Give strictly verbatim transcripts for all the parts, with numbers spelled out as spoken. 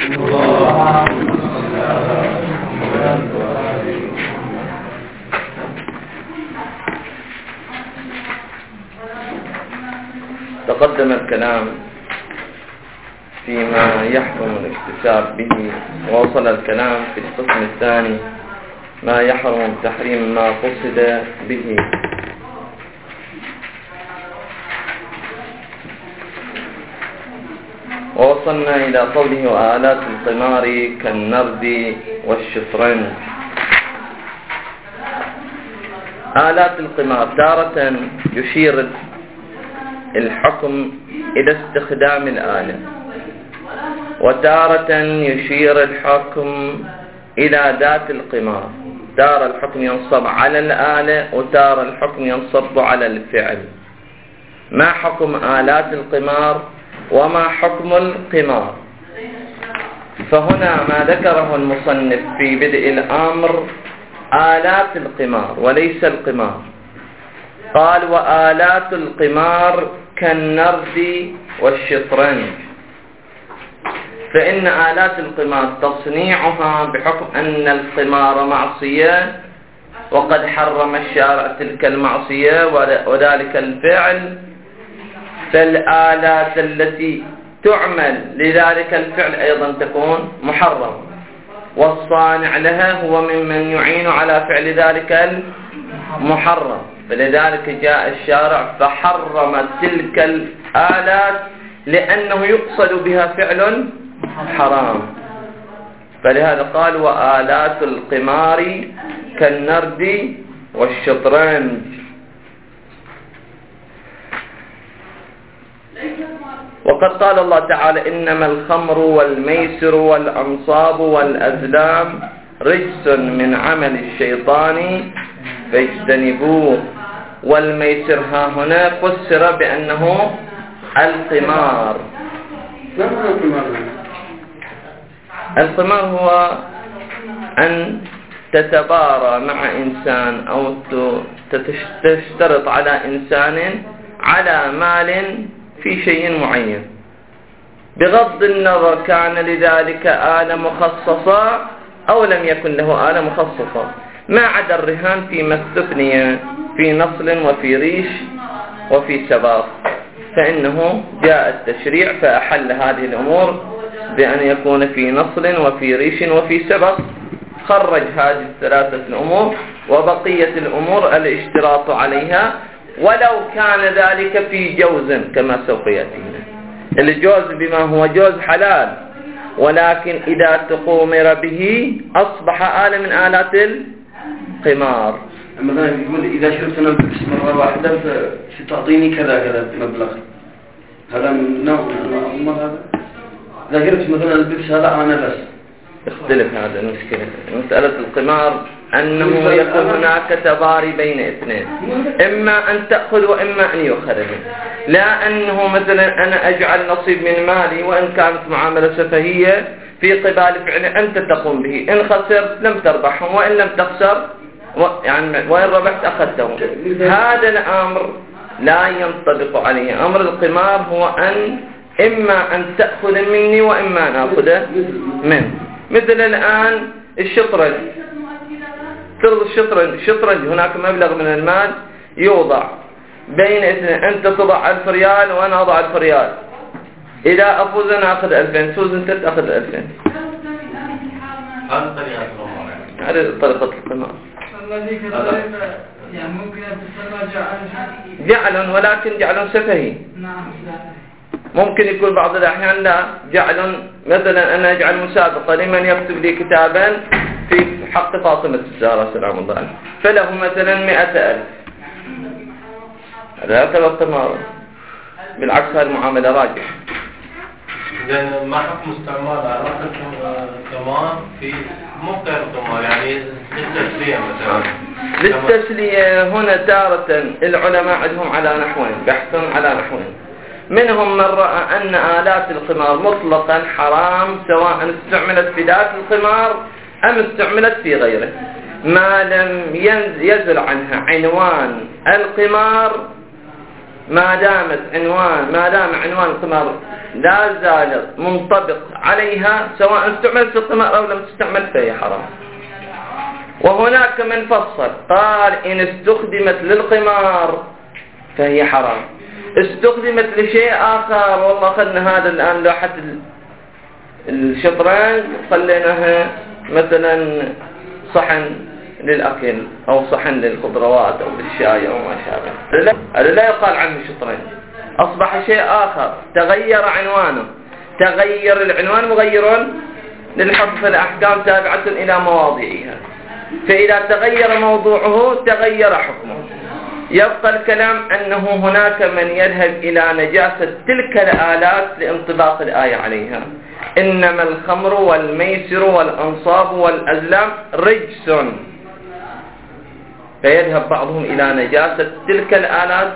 تقدم الكلام فيما يحرم الاكتساب به، ووصل الكلام في القسم الثاني ما يحرم تحريم ما قصد به. ووصلنا إلى قوله وآلات القمار كالنرد والشطرنج. آلات القمار تارة يشير الحكم إلى استخدام الآلة، وتارة يشير الحكم إلى ذات القمار. تارة الحكم ينصب على الآلة، وتارة الحكم ينصب على الفعل. ما حكم آلات القمار وما حكم القمار؟ فهنا ما ذكره المصنف في بدء الأمر آلات القمار وليس القمار. قال وآلات القمار كالنرد والشطرنج، فإن آلات القمار تصنيعها بحكم أن القمار معصية، وقد حرم الشارع تلك المعصية وذلك الفعل، فالآلات التي تعمل لذلك الفعل أيضا تكون محرمة، والصانع لها هو ممن يعين على فعل ذلك المحرم. فلذلك جاء الشارع فحرم تلك الآلات لأنه يقصد بها فعل حرام. فلهذا قال وآلات القمار كالنرد والشطرنج. وقد قال الله تعالى إنما الخمر والميسر والأنصاب والأزلام رجس من عمل الشيطان فاجتنبوه. والميسر ها هنا فسر بأنه القمار. القمار هو أن تتبارى مع إنسان أو تشترط على إنسان على مال في شيء معين، بغض النظر كان لذلك آلة مخصصة أو لم يكن له آلة مخصصة، ما عدا الرهان فيما استثني في نصل وفي ريش وفي سباق، فإنه جاء التشريع فأحل هذه الأمور بأن يكون في نصل وفي ريش وفي سبق، خرج هذه الثلاثة الأمور، وبقية الأمور الاشتراط عليها ولو كان ذلك في جوز كما سوف يأتينا. الجوز بما هو جوز حلال، ولكن إذا تقومر به أصبح آلة من آلات القمار. مثلا يقول إذا شربت أنا بكس مرة واحدة ستعطيني كذا كذا مبلغ، هذا من نوع من هذا. إذا شربت مثلا البكس هذا أنا بس اختلف هذا المشكلة. مسألة القمار أنه يكون هناك تباري بين اثنين، إما أن تأخذ وإما أن يؤخذ منه، لا أنه مثلا أنا أجعل نصيب من مالي وإن كانت معاملة سفهية في قبال فعل أنت تقوم به، إن خسرت لم تربحهم وإن لم تخسر يعني وإن ربحت أخذتهم. هذا الأمر لا ينطبق عليه. أمر القمار هو أن إما أن تأخذ مني وإما أن أخذ منه. مثل الآن الشطرنج، ترضى الشطرنج الشطرنج هناك مبلغ من المال يوضع بين اثنين، أنت تضع ألف ريال وأنا أضع ألف ريال، إذا أفوز أنا أخذ ألفين، فوز أنت تأخذ ألفين. هذا طريقة القمار، هذه طريقة القمار. يعني ممكن تسمى جعل جعل، ولكن جعل سفهي. نعم. ممكن يكون بعض الأحيان لا جعل، مثلا أنا أجعل مسابقة لمن يكتب لي كتابا في حق فاطمة الزهراء سلام الله عليها، فله مثلا مئة ألف، هذا يعتبر قمار. بالعكس هذه المعاملة راجحة. إذا ما حكم استعمال آلات القمار في موقع القمار يعني للتسلية مثلا؟ للتسلية هنا تارة العلماء عندهم على نحوين، بحثهم على نحوين. منهم من رأى أن آلات القمار مطلقا حرام سواء استعملت في ذات القمار أم استعملت في غيره، ما لم يزل عنها عنوان القمار، ما دامت عنوان ما دام عنوان القمار لا زال منطبق عليها سواء استعملت القمار أو لم تستعمل فهي حرام. وهناك من فصل قال إن استخدمت للقمار فهي حرام، استخدمت لشيء آخر، والله أخذنا هذا الآن لوحة الشطرنج خليناها مثلا صحن للأكل أو صحن للخضروات أو للشاي أو ما شابه، هذا لا يقال عنه شطرنج، أصبح شيء آخر، تغير عنوانه، تغير العنوان مغير للحفظ، الأحكام تابعة إلى مواضيعها، فإذا تغير موضوعه تغير حكمه. يبقى الكلام أنه هناك من يذهب إلى نجاسة تلك الآلات لانطباق الآية عليها، إنما الخمر والميسر والأنصاب والأزلام رجس، فيذهب بعضهم إلى نجاسة تلك الآلات،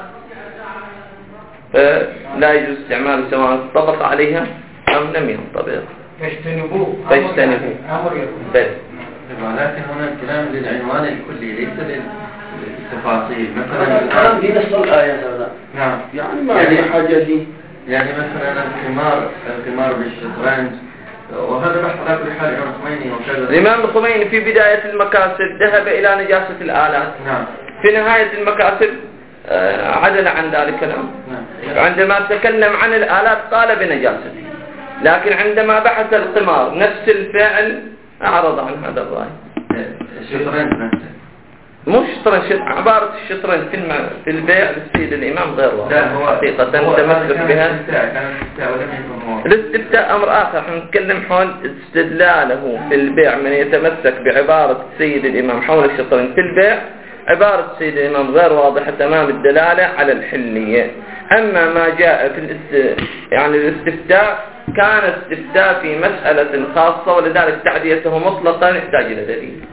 فلا يجوز استعمال سواء انطبق عليها أم لم ينطبق، فاجتنبوه فاجتنبوه بس. ولكن هنا الكلام للعنوان الكلي ليس للتفاصيل. مثلا الكلام في نص الآية هذا. نعم. يعني ما يعني حاجة دي. يعني مثلا القمار القمار بالشطرنج، وهذا بحث على كل حال الإمام الخميني وكذا. الإمام الخميني في بداية المكاسب ذهب إلى نجاسة الآلات. نعم. في نهاية المكاسب عدل عن ذلك الكلام. نعم. عندما تكلم عن الآلات قال بنجاسته، لكن عندما بحث القمار نفس الفعل أعرض عن هذا الرأي. الشطرنج نفسه مش شطرنج، عبارة الشطرنج في الم... في البيع للسيد الإمام غير واضح حقيقة تمسك بها. الاستفتاء أمر آخر، نحن نتكلم حول استدلاله في البيع، من يتمسك بعبارة السيد الإمام حول الشطرنج في البيع، عبارة السيد الإمام غير واضحة تمام الدلالة على الحلية. أما ما جاء في الاست... يعني الاستفتاء كان استفتاء في مسألة خاصة، ولذلك تعديته مطلقا يحتاج إلى دليل.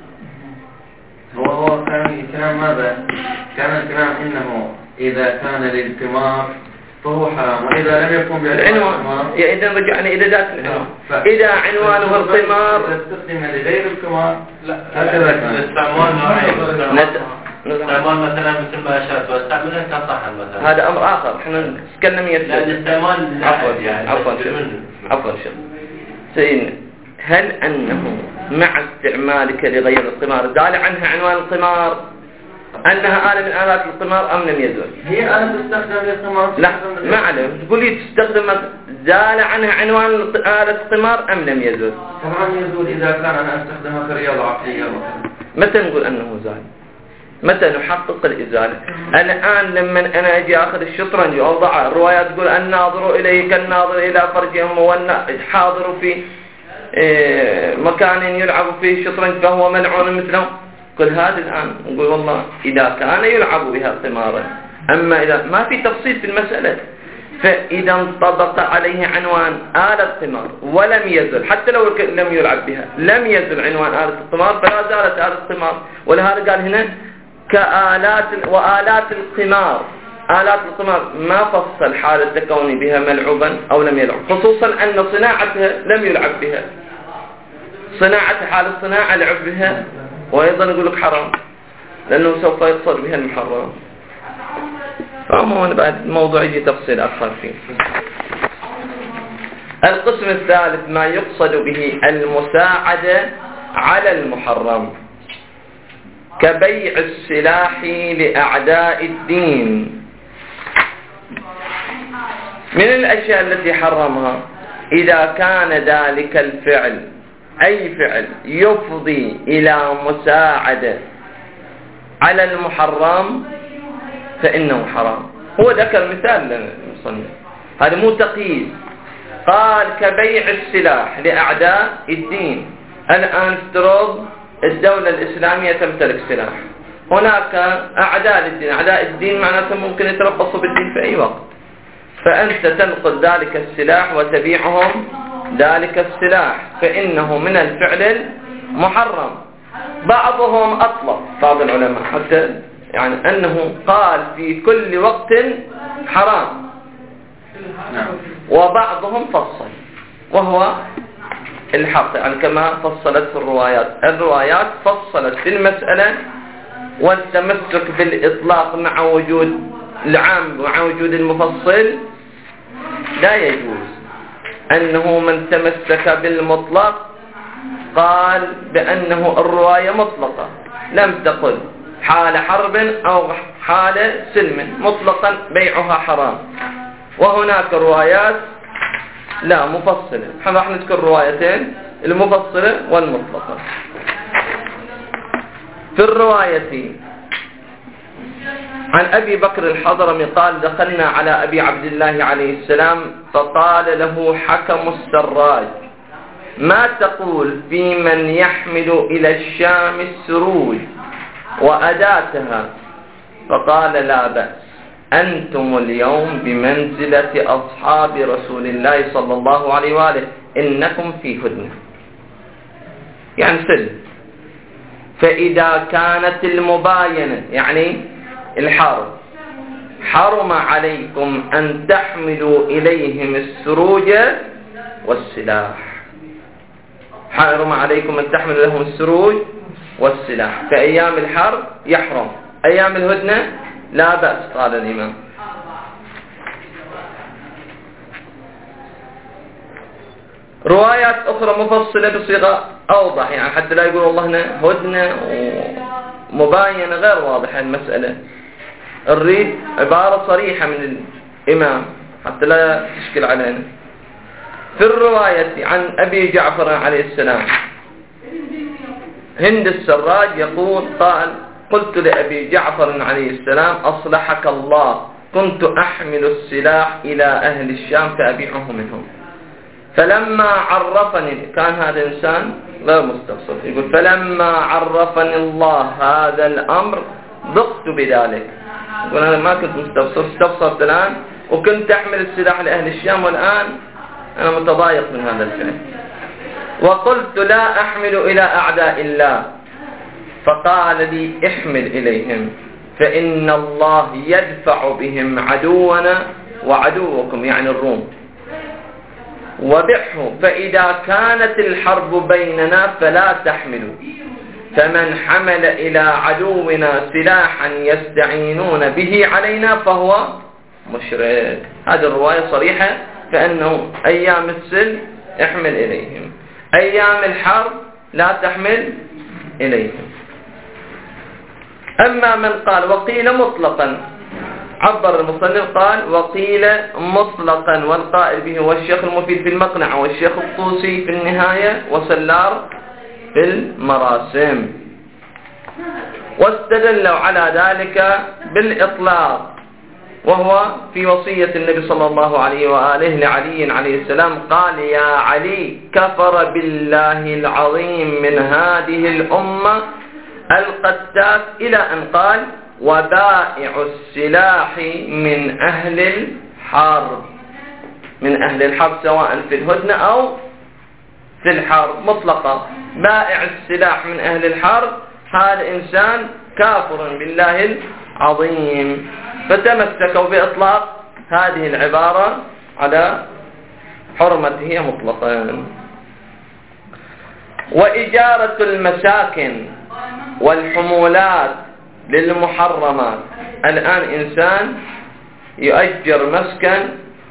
هو هو كان كلام ماذا؟ كان الكلام إنه إذا كان للقمار فهو حرام، وإذا لم يكن بالعنوان إذا رجعنا إلى ذات العنوان. إذا عنوانه القمار تستخدم لغير القمار لا هكذا كان الاستعمال نوعين، نت... استعمال مثلا مثل ما أشرت واستعملها كصحن مثلا، هذا أمر آخر. إحنا نتكلم لا الاستعمال عفوا يعني عفوا عفوا شيخ سيدنا، هل أنه مع استعمالك لغير القمار زال عنها عنوان القمار، أنها آلة من آلات القمار أم لم يزل؟ هي آلة تستخدم للقمار؟ لا ما علم، تقولي تستخدم زال عنها عنوان آلة القمار أم لم يزل؟ طبعا يزول إذا كان أنا أستخدمها كرياضة عقلية وكذا. متى نقول أنه زال؟ متى نحقق الإزالة؟ الآن لما أنا أجي أخذ الشطرنج وأوضع الروايات تقول الناظر إليه كالناظر إلى فرجهم، والحاضر في مكان يلعب فيه الشطرنج فهو ملعون مثله، كل هذا الآن نقول والله إذا كان يلعب بها قمارا، أما إذا ما في تفصيل في المسألة، فإذا انطبق عليه عنوان آلة قمار ولم يزل، حتى لو لم يلعب بها لم يزل عنوان آلة القمار، فلا زالت آلة قمار. ولهذا قال هنا كآلات وآلات القمار، آلات القمار ما فصل حال التكون بها ملعوبا أو لم يلعب، خصوصا أن صناعتها لم يلعب بها، صناعة حال الصناعة لعب بها، وأيضا يقول لك حرام لأنه سوف يقصد بها المحرم. فعموما بعد الموضوع يجي تفصيل أكثر فيه. القسم الثالث ما يقصد به المساعدة على المحرم، كبيع السلاح لأعداء الدين. من الأشياء التي حرمها إذا كان ذلك الفعل أي فعل يفضي إلى مساعدة على المحرم فإنه حرام. هو ذكر مثال للمصنف، هذا مو تقييد، قال كبيع السلاح لأعداء الدين. الآن افترض الدولة الإسلامية تمتلك سلاح، هناك أعداء للدين، أعداء الدين معناته ممكن يتربصوا بالدين في أي وقت، فأنت تنقل ذلك السلاح وتبيعهم ذلك السلاح، فإنه من الفعل المحرم. بعضهم أطلق، بعض العلماء حتى يعني أنه قال في كل وقت حرام، وبعضهم فصل، وهو الحق يعني كما فصلت في الروايات. الروايات فصلت في المسألة، والتمسك بالإطلاق مع وجود العام مع وجود المفصل لا يجوز، أنه من تمسك بالمطلق قال بأنه الرواية مطلقة، لم تقل حال حرب أو حال سلم، مطلقا بيعها حرام. وهناك روايات لا مفصلة، راح نذكر روايتين، المفصلة والمطلقة. في الرواية عن أبي بكر الحضرمي قال دخلنا على أبي عبد الله عليه السلام فقال له حكم السراج ما تقول في من يحمل إلى الشام السروج وأداتها؟ فقال لا بأس، أنتم اليوم بمنزلة أصحاب رسول الله صلى الله عليه وآله، إنكم في هدنة، يعني سلم. فإذا كانت المباينة يعني الحرب حرم عليكم أن تحملوا إليهم السروج والسلاح، حرم عليكم أن تحملوا لهم السروج والسلاح. في أيام الحرب يحرم، أيام الهدنة لا بأس قال الإمام. روايات أخرى مفصلة بصيغة أوضح، يعني حتى لا يقول والله هنا هدنة ومباينة غير واضحة المسألة، الريد عبارة صريحة من الإمام حتى لا تشكل علينا. في الرواية عن أبي جعفر عليه السلام هند السراج يقول قال قلت لأبي جعفر عليه السلام أصلحك الله، كنت أحمل السلاح إلى أهل الشام فأبيعه منهم، فلما عرفني، كان هذا إنسان غير مستفسر، يقول فلما عرفني الله هذا الأمر ضقت بذلك، يقول أنا ما كنت مستفسر، استفسرت الآن وكنت أحمل السلاح لأهل الشام والآن أنا متضايق من هذا الفعل، وقلت لا أحمل إلى أعداء الله، فقال لي احمل إليهم فإن الله يدفع بهم عدونا وعدوكم يعني الروم، وبعه فإذا كانت الحرب بيننا فلا تحملوا، فمن حمل إلى عدونا سلاحا يستعينون به علينا فهو مشرك. هذه الرواية صريحة فأنه أيام السلم احمل إليهم، أيام الحرب لا تحمل إليهم. أما من قال وقيل مطلقا، عبر المصنف قال وقيل مطلقا، والقائل به هو الشيخ المفيد في المقنع والشيخ الطوسي في النهاية وسلار في المراسم، واستدلوا على ذلك بالإطلاق، وهو في وصية النبي صلى الله عليه وآله لعلي عليه السلام قال يا علي كفر بالله العظيم من هذه الأمة القتات، إلى أن قال وبائع السلاح من أهل الحرب، من أهل الحرب سواء في الهدنة أو في الحرب مطلقة، بائع السلاح من أهل الحرب هذا إنسان كافر بالله العظيم. فتمسكوا بإطلاق هذه العبارة على حرمته مطلقا. وإجارة المساكن والحمولات للمحرمات، الآن إنسان يؤجر مسكن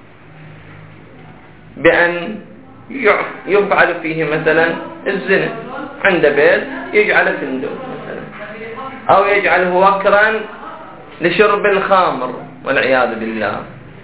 بأن يفعل فيه مثلا الزنا، عند بيت يجعل فندق مثلا، أو يجعله وكرا لشرب الخمر والعياذ بالله،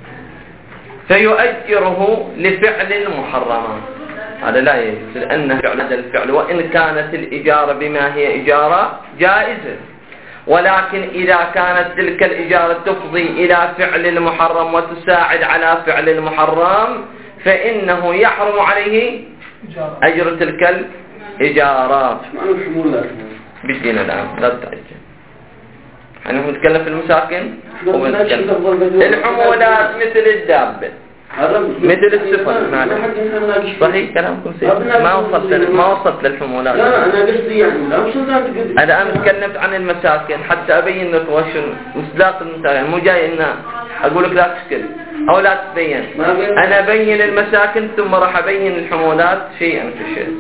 فيؤجره لفعل المحرمات، هذا لا يجوز لأنه فعل هذا الفعل، وإن كانت الإجارة بما هي إجارة جائزة، ولكن إذا كانت تلك الإجارة تفضي إلى فعل المحرم وتساعد على فعل المحرم فإنه يحرم عليه أجر تلك الإجارة. بدينا الآن لا تتعجل، نحن نتكلم في المساكن ونتكلم الحمولات مثل الدابة مثل السفن معنا. صحيح كلامكم سيد، ما وصلت ما وصلت للحمولات. لا أنا قصدي يعني لا وصلت. أنا الآن تكلمت عن المساكن حتى أبين لك وش مصداق المساكن، مو جاي إن أقول لك لا تشكل أو لا تبين، أنا أبين المساكن ثم راح أبين الحمولات شيئا في شيء،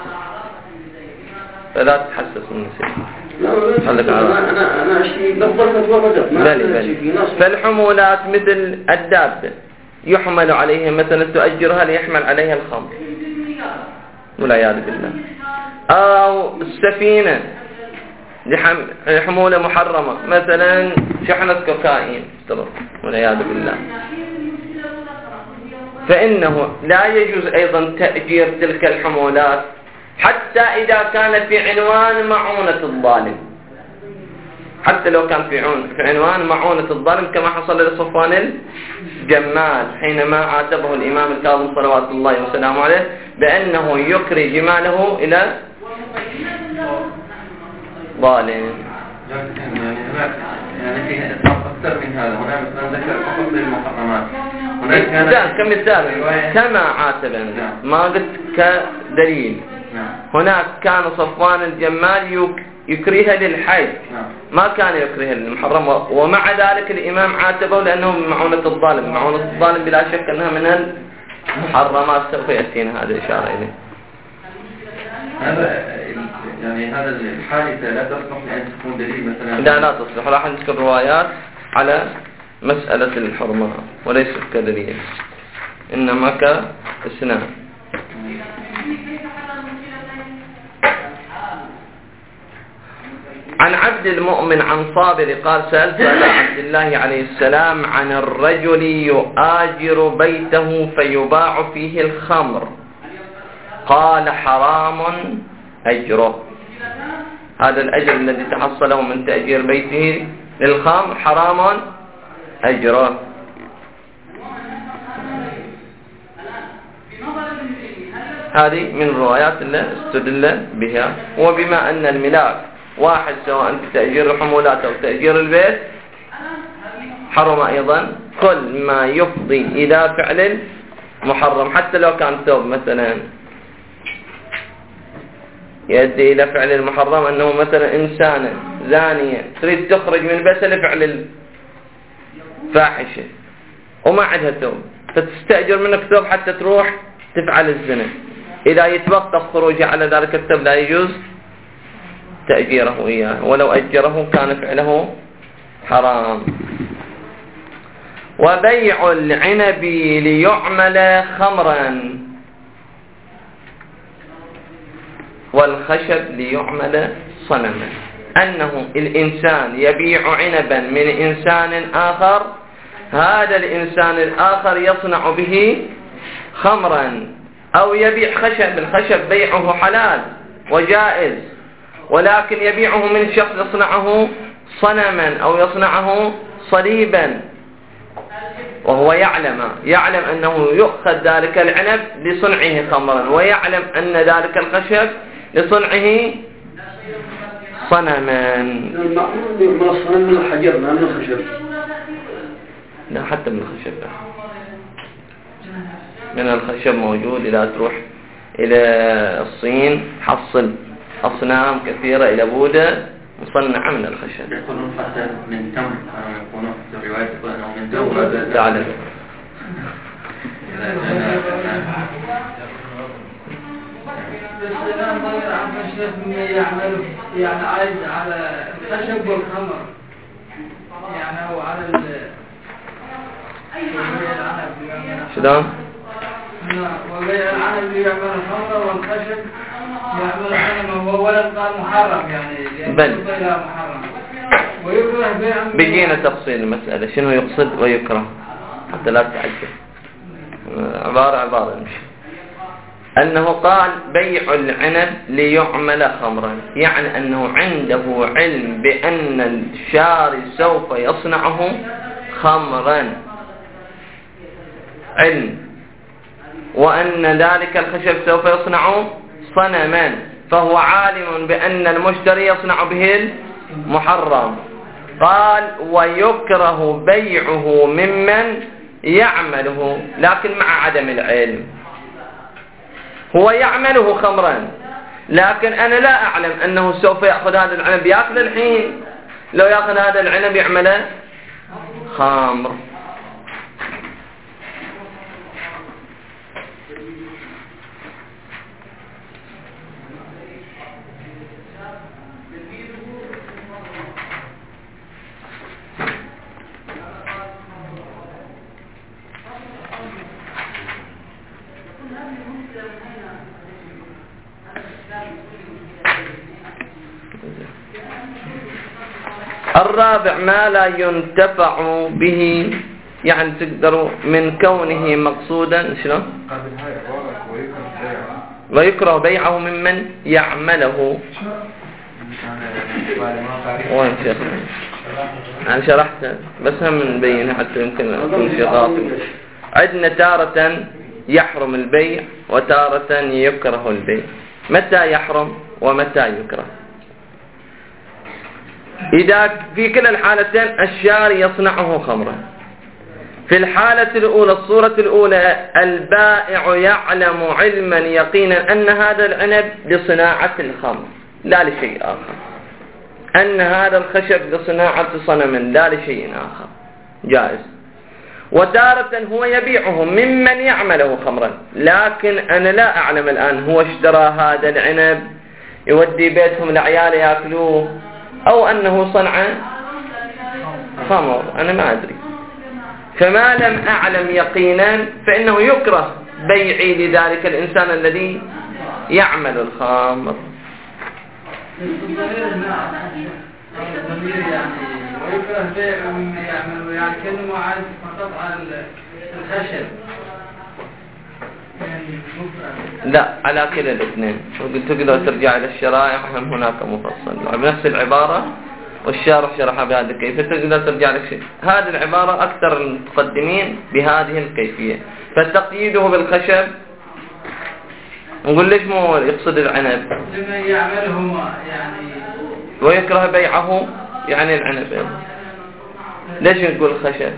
فلا تتحسس من سيد. لا أنا أنا أنا أشتي بفضل فتوى بدر. بلي بلي. فالحمولات مثل الدابة يحمل عليها، مثلا تؤجرها ليحمل عليها الخمر والعياذ بالله، أو السفينة لحمولة محرمة، مثلا شحنة كوكايين والعياذ بالله، فإنه لا يجوز أيضا تأجير تلك الحمولات حتى إذا كان في عنوان معونة الظالم، حتى لو كان في عنوان معونة الظالم، كما حصل لصفوان الجمال حينما عاتبه الإمام الكاظم صلوات الله وسلامه عليه بأنه يكري جماله إلى ظالم. يعني هناك يعني في أكثر من هذا، هنا مثلا ذكر فقط للمحرمات، هناك كمثال كما عاتبا ما قلت كدليل. هناك كان صفوان الجمال يكريها للحج، ما كان يكريها للمحرم، ومع ذلك الإمام عاتبه لأنه من معونة الظالم. معونة الظالم بلا شك أنها من المحرمات، سوف يأتينا هذا الإشارة إليه. هذا يعني هذا الحادثة لا تصلح لأن تكون دليل مثلا؟ لا لا تصلح، راح نذكر روايات على مسألة الحرمة وليست كدليل، إنما كإسناد. عن عبد المؤمن عن صابر قال سألت على عبد الله عليه السلام عن الرجل يؤاجر بيته فيباع فيه الخمر، قال حرام أجره. هذا الأجر الذي تحصله من تأجير بيته للخمر حرام أجره. هذه من الروايات التي استدل بها. وبما أن الملاك واحد سواء بتأجير الحمولات أو تأجير البيت، حرم أيضا كل ما يفضي إلى فعل محرم، حتى لو كان ثوب مثلا يؤدي إلى فعل المحرم، أنه مثلا إنسانة زانية تريد تخرج من بيتها لفعل الفاحشة وما عندها ثوب، فتستأجر منك ثوب حتى تروح تفعل الزنا، إذا يتوقف خروجها على ذلك الثوب لا يجوز تأجيره إياه، ولو أجره كان فعله حرام. وبيع العنب ليعمل خمرا والخشب ليعمل صنما، أنه الإنسان يبيع عنبا من إنسان آخر، هذا الإنسان الآخر يصنع به خمرا، أو يبيع خشب، الخشب بيعه حلال وجائز، ولكن يبيعه من شخص يصنعه صنما أو يصنعه صليبا، وهو يعلم يعلم أنه يؤخذ ذلك العنب لصنعه خمرا، ويعلم أن ذلك الخشب لصنعه صنما. المعقول من الصنم من الحجر لا من الخشب؟ لا، حتى من الخشب، من الخشب موجود. إذا تروح إلى الصين حصل أصنام كثيرة إلى بوذا مصنعة من الخشب. يقولون حتى من تمر، يقولون في الرواية يقول أنه من تمر. تعلم الإسلام ضير عن خشب يعمل يعني عايز على الخشب والخمر، يعني هو على ال شلون؟ وبيع العنب يعمل الخمر والخشب يعمل الخمر، وهو ولد قال محرم يعني بل محرم ويكره بيع. بيجينا تفصيل المسألة شنو يقصد ويكره حتى لا تعجب، عبارة عبارة نمشي. أنه قال بيع العنب ليعمل خمرا، يعني أنه عنده علم بأن الشاري سوف يصنعه خمرا، علم، وأن ذلك الخشب سوف يصنع صنما، فهو عالم بأن المشتري يصنع به المحرم. قال ويكره بيعه ممن يعمله، لكن مع عدم العلم. هو يعمله خمرا، لكن أنا لا أعلم أنه سوف يأخذ هذا العنب يأكل الحين، لو يأخذ هذا العنب يعمله خمر. الرابع ما لا ينتفع به، يعني تقدروا من كونه مقصودا شنو؟ ويكره بيعه ممن يعمله. وين شيخ؟ أنا شرحت بس هم نبين حتى يمكن أكون شيء غاطي. عندنا تارة يحرم البيع وتارة يكره البيع. متى يحرم ومتى يكره؟ إذا في كلا الحالتين الشاري يصنعه خمرا. في الحالة الأولى الصورة الأولى البائع يعلم علما يقينا أن هذا العنب لصناعة الخمر لا لشيء آخر، أن هذا الخشب لصناعة صنم لا لشيء آخر، جائز. وتارة هو يبيعه ممن يعمله خمرا، لكن أنا لا أعلم الآن هو اشترى هذا العنب يودي بيتهم العيال يأكلوه أو أنه صنع خمر، أنا ما أدري. فما لم أعلم يقينا فإنه يكره بيعي لذلك الإنسان الذي يعمل الخمر. الضمير يعني ويكره بيعه مما يعمل، يعني كلمة عاد فقط على الخشب لا على كلا الاثنين. وقلت تقدر ترجع إلى الشرائح هم هناك مفصل بنفس العبارة والشارح شرحها بهذه الكيفية، تقدر ترجع لك شيء. هذه العبارة أكثر المتقدمين بهذه الكيفية، فتقييده بالخشب نقول ليش مو يقصد العنب لمن يعمله يعني ويكره بيعه يعني العنب، ليش نقول الخشب؟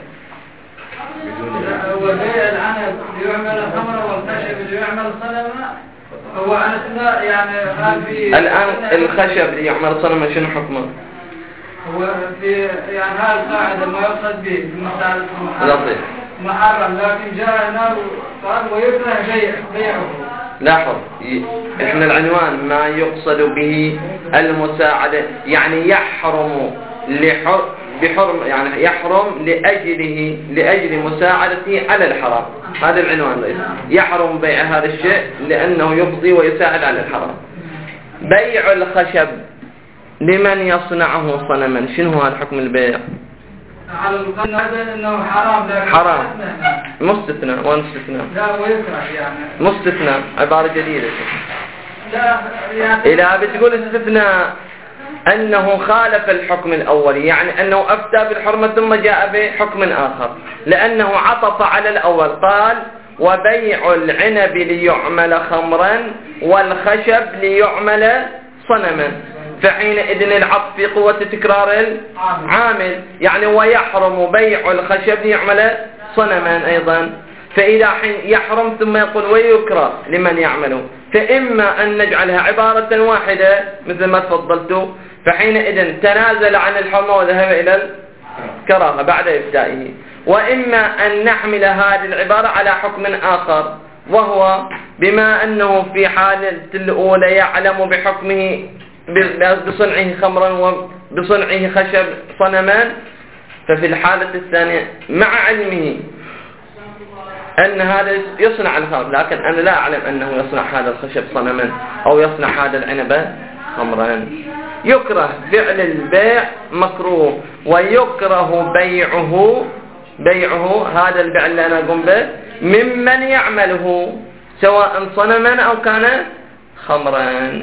هو بيع العنب ليعمل خمرا والخشب ليعمل صنما، هو على اثناء يعني هل في الآن الخشب ليعمل صنما شنو حكمه؟ هو في يعني هذه القاعدة ما يقصد به في مسألة لطيف محرم، لكن جاء هنا قال ويكره بيع بيعه. لاحظ احنا العنوان ما يقصد به المساعدة، يعني يحرم لحر بحرم يعني يحرم لأجله لأجل مساعدته على الحرام، هذا العنوان ليس يحرم بيع هذا الشيء لأنه يفضي ويساعد على الحرام. بيع الخشب لمن يصنعه صنما شنو هو الحكم البيع؟ على القول هذا انه حرام، لكن حرام مستثنى ومستثنى لا ويكره يعني مستثنى عبارة جديدة. لا يعني إذا بتقول استثناء أنه خالف الحكم الأول، يعني أنه أفتى بالحرمة ثم جاء بحكم آخر، لأنه عطف على الأول قال وبيع العنب ليعمل خمرا والخشب ليعمل صنما، فحينئذ العطف في قوة تكرار العامل، يعني ويحرم بيع الخشب ليعمل صنما أيضا. فإذا حين يحرم ثم يقول ويكره لمن يعمله، فإما أن نجعلها عبارة واحدة مثل ما تفضلت، فحينئذ تنازل عن الحرمة وذهب إلى الكراهة بعد إفتائه، وإما أن نحمل هذه العبارة على حكم آخر، وهو بما أنه في حالة الأولى يعلم بحكمه بصنعه خمرا وبصنعه خشب صنما، ففي الحالة الثانية مع علمه أن هذا يصنع الخمر، لكن أنا لا أعلم أنه يصنع هذا الخشب صنما أو يصنع هذا العنب خمرا. يكره فعل البيع مكروه، ويكره بيعه بيعه هذا البيع اللي أنا أقوم به ممن يعمله سواء صنما أو كان خمرا.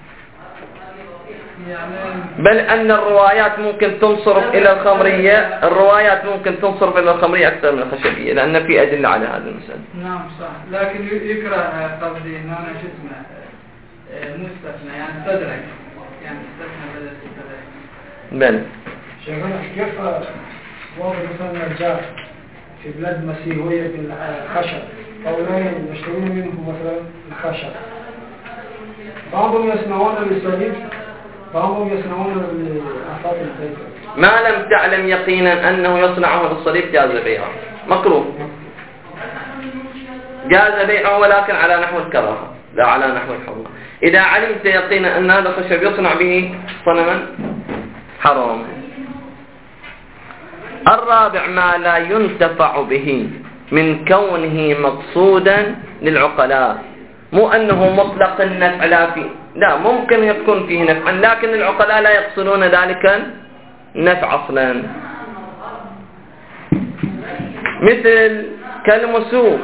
بل أن الروايات ممكن تنصرف إلى الخمرية، الروايات ممكن تنصرف إلى الخمرية أكثر من الخشبية، لأن في أدلة على هذا المسألة. نعم صح، لكن يكره قصدي إنه أنا شو اسمه مستثنى، يعني تدرك يعني مستثنى بدل تدرك. بل شيخنا كيف واضح مثلا الرجال في بلاد مسيحية بالخشب قولين يشترون منه مثلا الخشب، بعضهم يصنعون بالصليب بعضهم يصنعون بالأحفاد البيت. ما لم تعلم يقينا أنه يصنعه بالصليب جاز بيعه، مكروه جاز بيعه ولكن على نحو الكراهة لا على نحو الحرمة. إذا علمت يقينا أن هذا الخشب يصنع به صنما حرام. الرابع ما لا ينتفع به من كونه مقصودا للعقلاء مو أنه مطلق النفع لا فيه، لا، ممكن يكون فيه نفعا، لكن العقلاء لا يقصدون ذلك النفع أصلا. مثل كالمسوخ،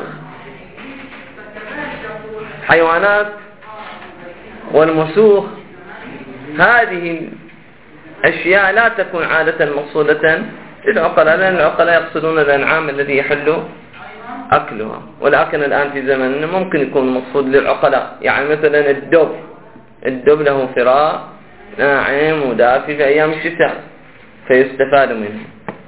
حيوانات والمسوخ، هذه الأشياء لا تكون عادة مقصودة للعقلاء، لأن العقلاء يقصدون الأنعام الذي يحل أكلها. ولكن الآن في زمننا ممكن يكون مقصود للعقلاء، يعني مثلا الدب، الدب له فراء ناعم ودافي في أيام الشتاء فيستفاد منه.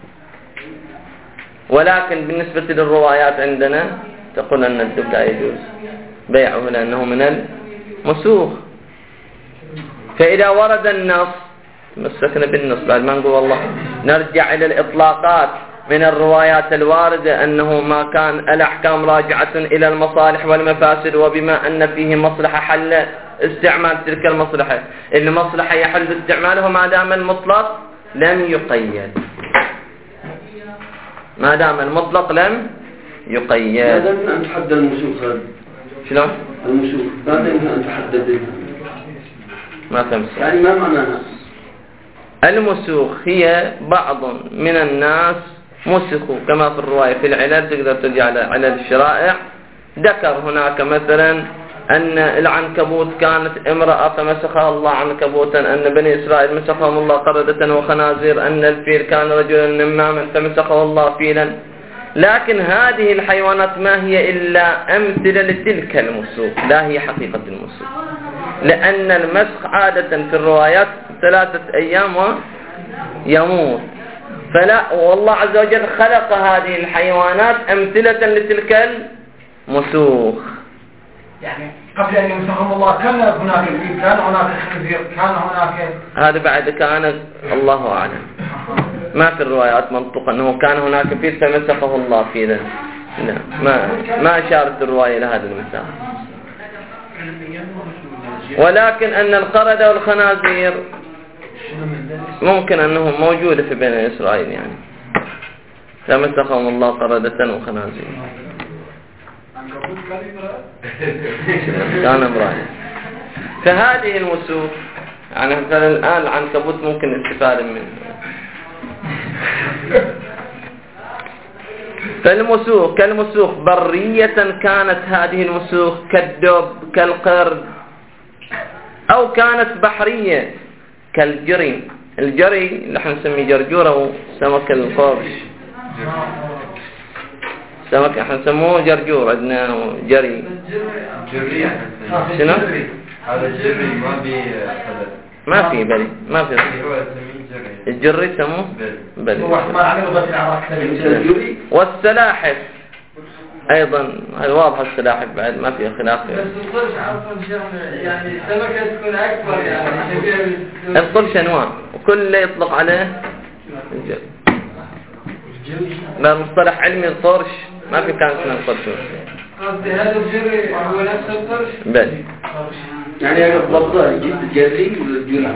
ولكن بالنسبة للروايات عندنا تقول أن الدب لا يجوز بيعه لأنه من المسوخ. فإذا ورد النص مسكنا بالنص، بعد ما نقول والله نرجع إلى الإطلاقات من الروايات الواردة أنه ما كان الأحكام راجعة إلى المصالح والمفاسد، وبما أن فيه مصلحة حل استعمال تلك المصلحة، المصلحة يحل استعماله ما دام المطلق لم يقيد، ما دام المطلق لم يقيد. هذا يمكن أن تحدد المسوخ. هذا شلون؟ المسوخ هذا يمكن أن تحدد، ما تمسك، يعني ما معناها؟ المسوخ هي بعض من الناس مسخوا كما في الرواية في العلل، تقدر ترجع على علل الشرائع، ذكر هناك مثلا أن العنكبوت كانت امرأة فمسخها الله عنكبوتا، أن بني إسرائيل مسخهم الله قردة وخنازير، أن الفيل كان رجلا نماما فمسخه الله فيلا. لكن هذه الحيوانات ما هي إلا أمثلة لتلك المسوخ، لا هي حقيقة المسوخ، لأن المسخ عادة في الروايات ثلاثة أيام ويموت. فلا، والله عز وجل خلق هذه الحيوانات أمثلة لتلك المسوخ. يعني قبل أن يمسخهم الله كان هناك الفيل، كان هناك الخنزير، كان هناك، هذا بعد كان الله أعلم، ما في الروايات منطق أنه كان هناك فيل فمسخه الله فيلا، لا، ما ما أشارت الرواية إلى هذا المثال. ولكن أن القردة والخنازير ممكن أنهم موجودة في بني إسرائيل، يعني فمسخهم الله قردة وخنازير. كان امرأة. فهذه المسوخ يعني مثلا الآن العنكبوت ممكن الاستفادة منه. فالمسوخ كالمسوخ برية كانت هذه المسوخ كالدب كالقرد، أو كانت بحرية كالجري، الجري اللي احنا نسميه جرجورة وسمك القرش، سمك احنا نسموه جرجور عندنا جري. جري شنو؟ هذا الجري ما بي ما في بلي، ما في الجري سموه بلي. والسلاحف أيضا واضح، السلاحف بعد ما فيها خلاف. بس القرش عفوا يعني السمكة تكون أكبر، يعني القرش أنواع وكل يطلق عليه الجري. ما مصطلح علمي القرش ما في كان اسمه القرش. قصدي هذا الجري هو نفس القرش؟ بلي. يعني الضبطة جبت الجري ولا الجري؟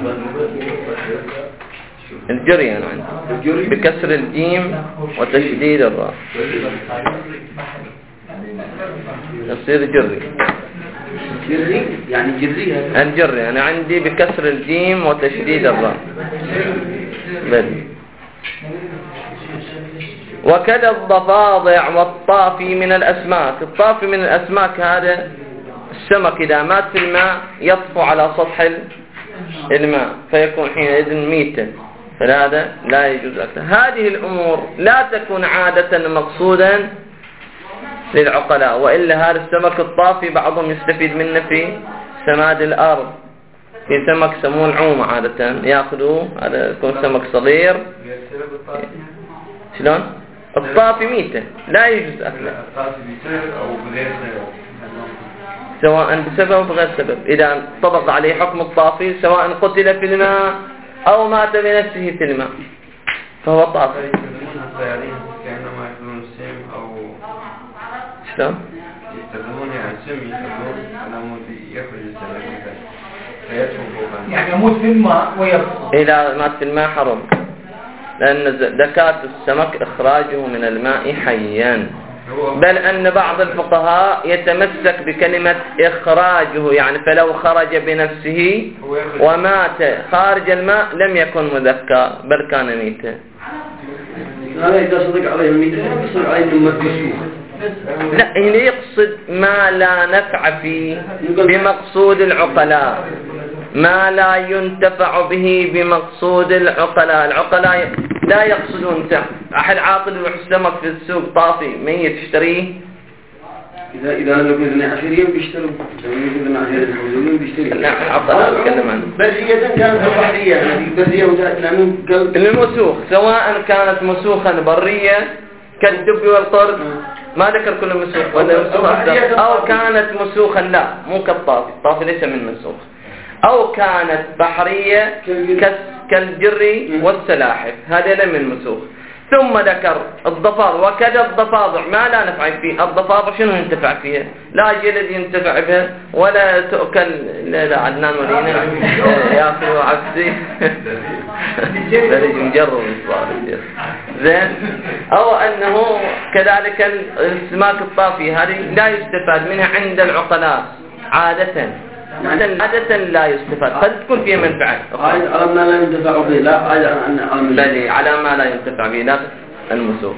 الجري أنا عندي بكسر الجيم وتشديد الراء تصير جري. جري يعني جري هذا الجري أنا عندي بكسر الجيم وتشديد الراء بلي. وكذا الضفادع والطافي من الأسماك. الطافي من الأسماك هذا السمك إذا مات في الماء يطفو على سطح الماء فيكون حينئذ ميتا، فهذا لا يجوز أكله. هذه الأمور لا تكون عادة مقصودا للعقلاء، وإلا هذا السمك الطافي بعضهم يستفيد منه في سماد الأرض. في سمك سموه العومة عادة يأخذوه، هذا يكون سمك صغير. شلون؟ الطافي ميتة لا يجوز أكله سواء بسبب أو بغير سبب. إذا طبق عليه حكم الطافي سواء قتل في الماء أو مات بنفسه في الماء فهو طافي. كأنما يأكلون السم أو شلون؟ يستخدمون يعني السم يستخدمون على مود يخرج السمك فيدخل فوقا، يعني يموت في الماء ويبقى. إذا مات في الماء حرم، لأن زكاة السمك إخراجه من الماء حيا، بل أن بعض الفقهاء يتمسك بكلمة إخراجه، يعني فلو خرج بنفسه ومات خارج الماء لم يكن مذكى بل كان ميتا. هذا إذا صدق عليه الميتا يصدق عليه المسوخ. لا، هنا يقصد ما لا نفع فيه بمقصود العقلاء، ما لا ينتفع به بمقصود العقلاء. العقلاء لا يقصدون أحد عاقل يروح السمك في السوق طافي ميت يشتريه. إذا إذا لو كنا عشرين بيشتروا، لو كنا عشرين حوزين بيشتري. لا، العقلاء أتكلم عنه. برية كانت بحرية، هذه برية وجاءت لهم قلب. المسوخ سواء كانت مسوخا برية كالدب والقرد، ما ذكر كل مسوخ ولا مسوخ أكثر، أو كانت مسوخا لا مو كالطافي، الطافي ليس من مسوخ، أو كانت بحرية كالجري والسلاحف، هذا لم من مسوخ. ثم ذكر الضفادع، وكذا الضفادع ما لا نفع فيه. الضفادع شنو ينتفع فيها؟ لا جلد ينتفع بها ولا تؤكل. لا لا عدنان ولينا ياكلوا عكسي بريج مجرب زين. أو أنه كذلك السماك الطافي هذه لا يستفاد منها عند العقلاء عادة، عادة لا يستفاد، قد تكون فيها منفعة. على ما لا ينتفع به، لا بل على ما لا ينتفع به، لا المسوخ.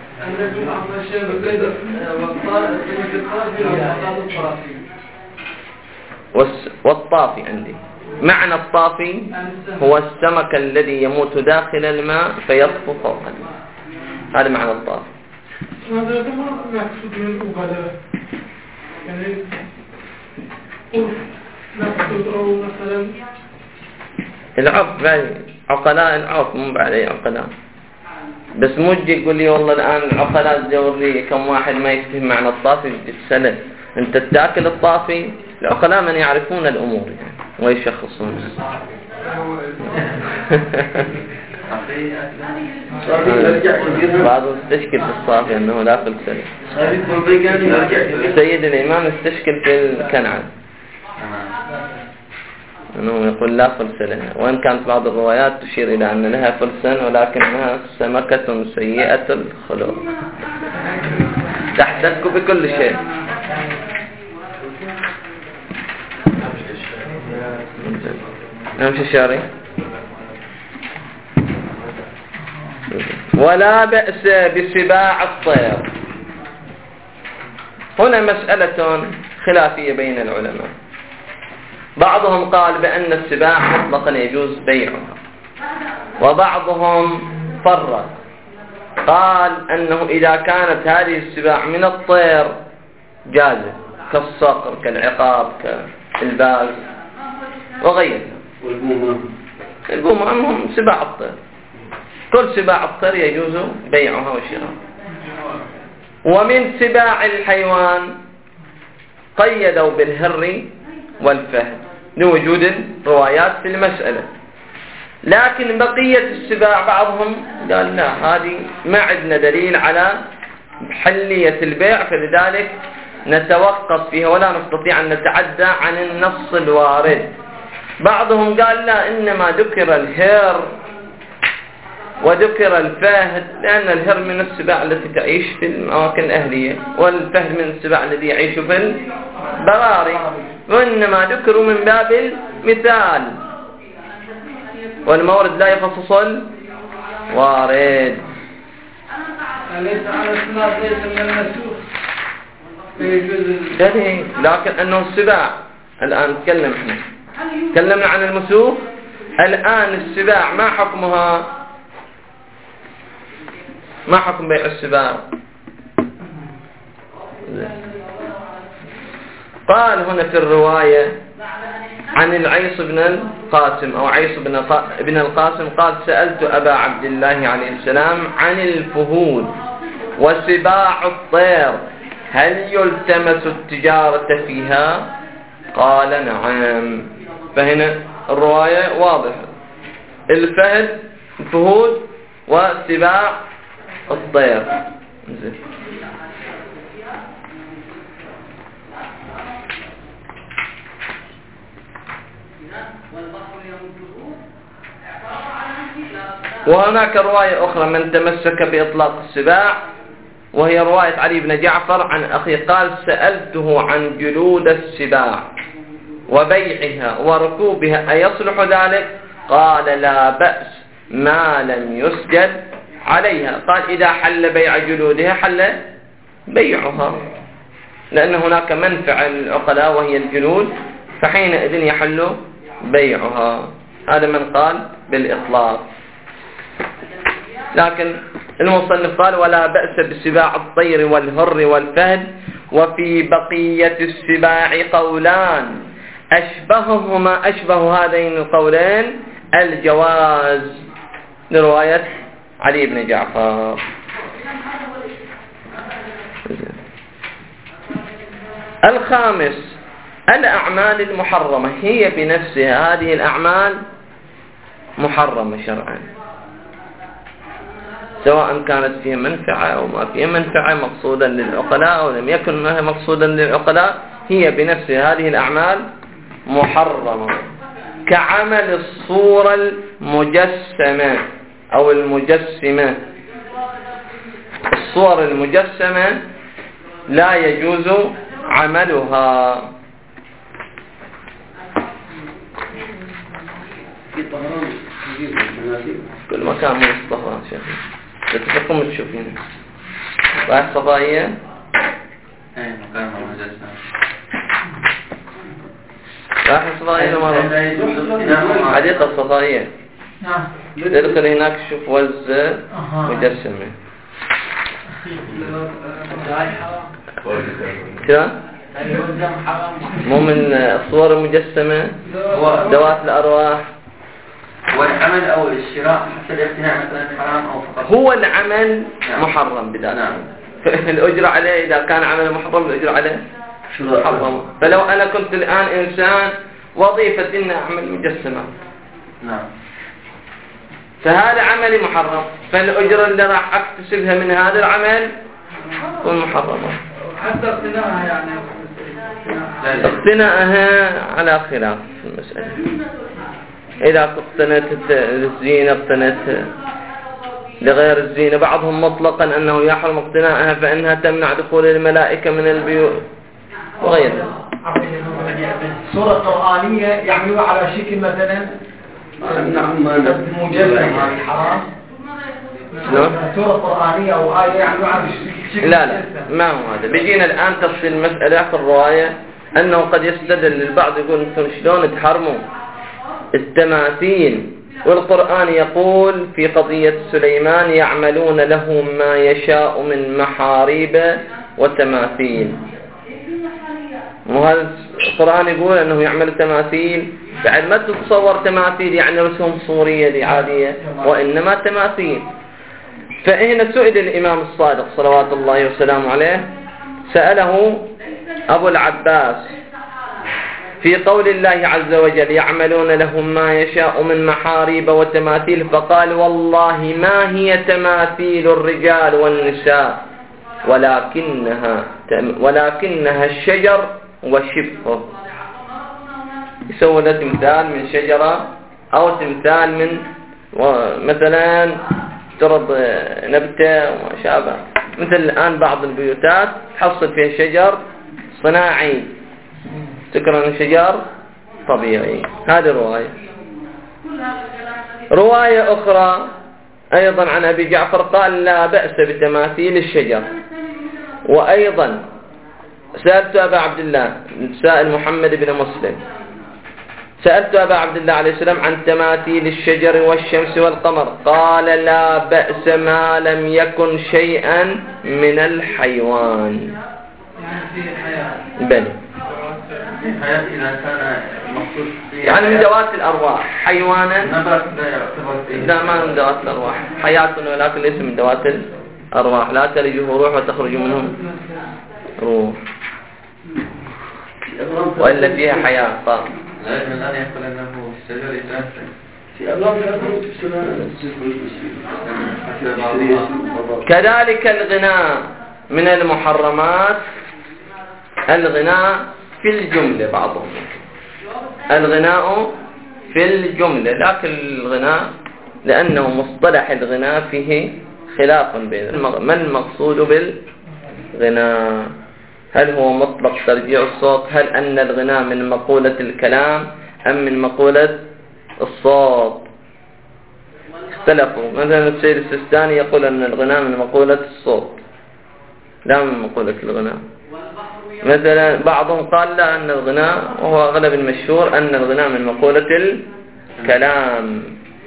والطافي عندي معنى الطافي هو السمك الذي يموت داخل الماء فيطفو فوق الماء، هذا معنى الطافي. هذا ما نقصد من الأغلاء، يعني نقصد أو مثلا العقل يعني عقلاء العقل مو عليه عقلاء، بس مو تجي يقول لي والله الآن العقلاء تدور لي كم واحد ما يفهم معنى الطافي تسأله أنت تاكل الطافي. العقلاء من يعرفون الأمور يعني ويشخصون. بعضهم استشكل في الصافي أنه لا في السلة. سيد الإمام استشكل في الكنعان أنه يقول لا فلسة لها، وإن كانت بعض الروايات تشير إلى أن لها فلسا ولكنها سمكة سيئة الخلق تحتك بكل شيء. نمشي شاري. ولا بأس بسباع الطير. هنا مسألة خلافية بين العلماء، بعضهم قال بأن السباع مطلقا يجوز بيعها، وبعضهم فرق قال أنه إذا كانت هذه السباع من الطير جازة كالصقر كالعقاب كالباز وغيرها. البومة هم سباع الطير، كل سباع الطير يجوز بيعها وشراءها. ومن سباع الحيوان قيدوا بالهر والفهد لوجود روايات في المسألة، لكن بقية السباع بعضهم قال لا، هذه ما عندنا دليل على حلية البيع، فلذلك نتوقف فيها ولا نستطيع أن نتعدى عن النص الوارد. بعضهم قال لا، إنما ذكر الهر وذكر الفهد لأن الهر من السباع التي تعيش في الأماكن الأهلية، والفهد من السباع الذي يعيش في البراري، وإنما ذكروا من باب المثال، والمورد لا يخصص الوارد. ليس على السناد ليس من المسوخ جديد، لكن أنه السباع. الآن نتكلم احنا تكلمنا عن المسوخ، الآن السباع ما حكمها؟ ما حكم بيع السباع؟ قال هنا في الرواية عن العيص بن القاسم أو عيص بن القاسم قال سألت أبا عبد الله عليه السلام عن الفهود وسباع الطير هل يلتمس التجارة فيها؟ قال نعم. فهنا الرواية واضحة، الفهد الفهود وسباع الطير. وهناك رواية أخرى من تمسك بإطلاق السباع وهي رواية علي بن جعفر عن أخيه قال سألته عن جلود السباع وبيعها وركوبها أيصلح ذلك؟ قال لا بأس ما لم يسجد عليها. قال إذا حل بيع جلودها حل بيعها، لأن هناك منفعة للعقلاء وهي الجلود، فحينئذ يحل بيعها. هذا من قال بالإطلاق. لكن المصنف قال ولا بأس بسباع الطير والهر والفهد، وفي بقية السباع قولان أشبههما أشبه هذين القولين الجواز لرواية علي بن جعفر. الخامس الأعمال المحرمة، هي بنفسها هذه الأعمال محرمة شرعا، سواء كانت فيها منفعة أو ما فيها منفعة، مقصودا للعقلاء أو لم يكن ما هي مقصودا للعقلاء، هي بنفسها هذه الأعمال محرمة. كعمل الصورة المجسمة أو المجسمة. الصور المجسمة لا يجوز عملها. كل مكان من الصفات شيخي تتفقوا تشوفين رايح صفائية اي مكان مجسم رايح صفائية مرة حديقة الصفائية تدخل هناك تشوف وز مجسمة كده مو من الصور المجسمة ذوات الأرواح. هو العمل أو الشراء حتى الاقتناع مثلا حرام أو فقط؟ هو العمل محرم بذلك. نعم. الأجر عليه إذا كان عمل محرم الأجر عليه محرم. فلو أنا كنت الآن إنسان وظيفة إن أعمل مجسمة، نعم، فهذا عملي محرم، فالأجر اللي راح أكتسبها من هذا العمل تكون محرمة. حتى اقتناعها يعني اقتناءها على خلاف في المسألة. إذا اقتنت للزينة اقتنت لغير الزينة، بعضهم مطلقا أنه يحرم اقتناءها فإنها تمنع دخول الملائكة من البيوت وغيرها. سورة قرآنية يعملوا على شكل مثلا مجسم يعني حرام. سورة قرآنية أو آية يعملوا على شكل لا لا ما هو هذا. بيجينا الآن تفصيل المسألة في الرواية أنه قد يستدل البعض يقول أنتم شلون تحرموا التماثيل، والقرآن يقول في قضية سليمان يعملون له ما يشاء من محاريب وتماثيل. وهذا القرآن يقول أنه يعمل تماثيل، بعد ما تتصور تماثيل يعني رسوم صورية دي عادية، وإنما تماثيل. فهنا سئل الإمام الصادق صلوات الله وسلامه عليه، سأله أبو العباس في قول الله عز وجل يعملون لهم ما يشاء من محاريب وتماثيل، فقال والله ما هي تماثيل الرجال والنساء ولكنها ولكنها الشجر وشبهه. يسوي له تمثال من شجرة أو تمثال من مثلا ترب نبتة وما شابه، مثل الآن بعض البيوتات تحصل فيها شجر صناعي تكرر شجر طبيعي. هذه رواية. رواية أخرى أيضا عن أبي جعفر قال لا بأس بتماثيل الشجر. وأيضا سألت أبا عبد الله سائل محمد بن مسلم سألت أبا عبد الله عليه السلام عن تماثيل الشجر والشمس والقمر، قال لا بأس ما لم يكن شيئا من الحيوان. بل يعني من ذوات الأرواح حيوانا لا ما من ذوات الأرواح حياة ولكن ليس من ذوات الأرواح. لا تلجه روح وتخرج منهم روح وإلا فيها حياة طبعا. لكن الآن يقول أنه الشجر يتأثر في أبواب كذلك الغناء من المحرمات. الغناء في الجملة بعضهم الغناء في الجملة، لكن الغناء لأنه مصطلح الغناء فيه خلاف بين المغ... ما المقصود بالغناء؟ هل هو مطلق ترجيع الصوت؟ هل أن الغناء من مقولة الكلام أم من مقولة الصوت؟ اختلفوا. مثلا السيد السيستاني يقول أن الغناء من مقولة الصوت لا من مقولة الغناء. مثلا بعضهم قال لا، أن الغناء، وهو أغلب المشهور أن الغناء من مقولة الكلام.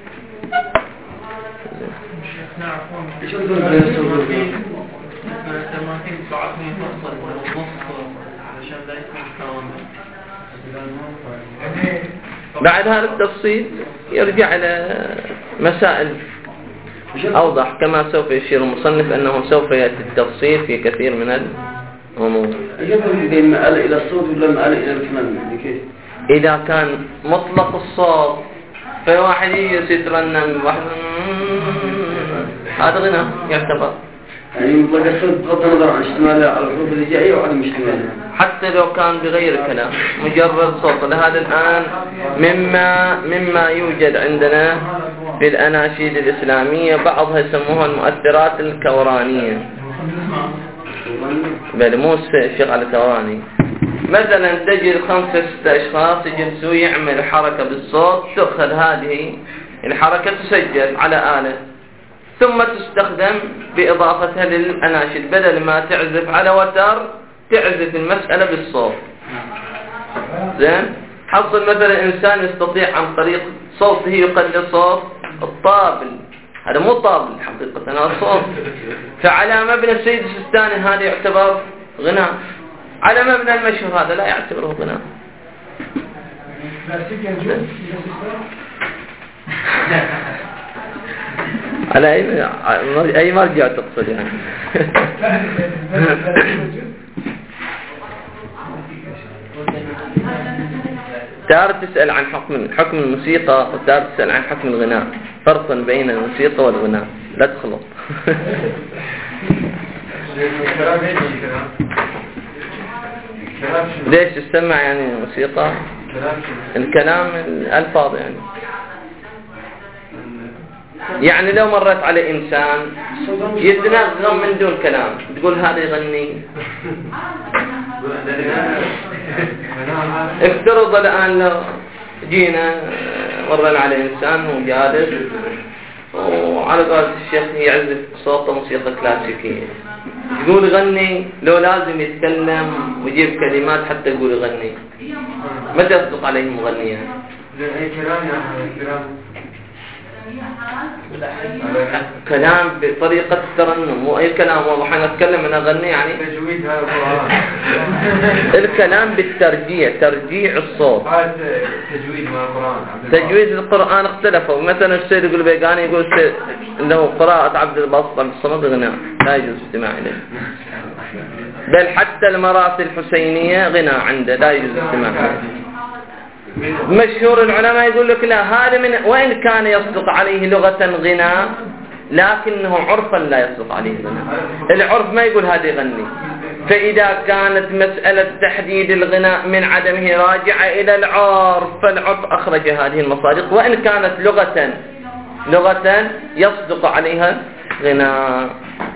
بعد هذا التفصيل يرجع إلى مسائل أوضح، كما سوف يشير المصنف أنه سوف يأتي التفصيل في كثير من الأمور. بين مآل إلى الصوت ولا مآل إلى الفن؟ إذا كان مطلق الصوت فواحد يترنم واحد هذا غناء يعتبر. يعني مطلق الصوت بغض النظر عن اشتماله على الحروف الهجائية وعدم اشتمالها، حتى لو كان بغير كلام مجرد صوت. لهذا الآن مما مما يوجد عندنا في الأناشيد الإسلامية بعضها يسموها المؤثرات الكورانية، بل مو الشغل الكوراني. مثلا تجد خمسة ستة أشخاص يجلسوا يعمل حركة بالصوت، تأخذ هذه الحركة تسجل على آلة ثم تستخدم بإضافتها للأناشيد، بدل ما تعزف على وتر تعزف المسألة بالصوت. زين، حصل مثلا إنسان يستطيع عن طريق صوته يقلد صوت الطابل، هذا مو طابل حقيقة، هذا صوت. فعلى مبنى السيد السيستاني هذا يعتبر غناء، على مبنى المشهور هذا لا يعتبره غناء. على أي أي مرجع تقصد يعني؟ تارة تسأل عن حكم حكم الموسيقى، وتارة تسأل عن حكم الغناء، فرق بين الموسيقى والغناء، لا تخلط. ليش تسمع يعني موسيقى؟ الكلام الألفاظ يعني. يعني لو مرت على إنسان يتنغم من دون كلام تقول هذا يغني؟ افترض الآن لو جينا مرنا على إنسان وجالس وعلى قولة الشيخ يعزف صوته موسيقى كلاسيكية، يقول يغني؟ لو لازم يتكلم ويجيب كلمات حتى يقول يغني، متى يصدق عليه مغنيا؟ كلام بطريقة الترنم، مو أي كلام. والله حين أتكلم أنا أغني يعني تجويد هذا القرآن. الكلام بالترجيع، ترجيع الصوت. تجويد من القرآن. تجويد القرآن اختلفوا. مثلا السيد يقول بيقاني يقول إنه قراءة عبد الباسط عبد الصمد غناء، لا يجوز استماع إليه. بل حتى المراسل الحسينية غناء عنده، لا يجوز استماع إليه. مشهور العلماء يقول لك لا، هذا من وإن كان يصدق عليه لغة غناء لكنه عرفا لا يصدق عليه غناء. العرف ما يقول هذا يغني. فإذا كانت مسألة تحديد الغناء من عدمه راجعة إلى العرف، فالعرف أخرج هذه المصادق، وإن كانت لغة لغة يصدق عليها غناء.